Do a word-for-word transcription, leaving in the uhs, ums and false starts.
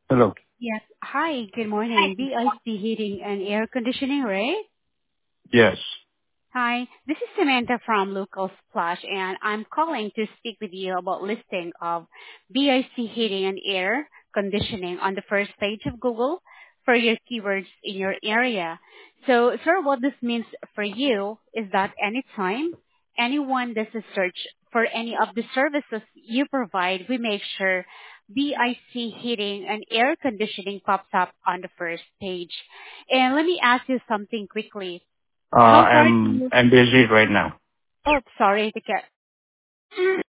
Hello. Yes. Hi, good morning. B I C Heating and Air Conditioning, right? Yes. Hi, this is Samantha from Local Splash, and I'm calling to speak with you about listing of B I C Heating and Air Conditioning on the first page of Google for your keywords in your area. So, sir, what this means for you is that anytime anyone does a search for any of the services you provide, we make sure B I C Heating and Air Conditioning pops up on the first page. And let me ask you something quickly. Uh, How far do I'm you... I'm busy right now. Oh, sorry to get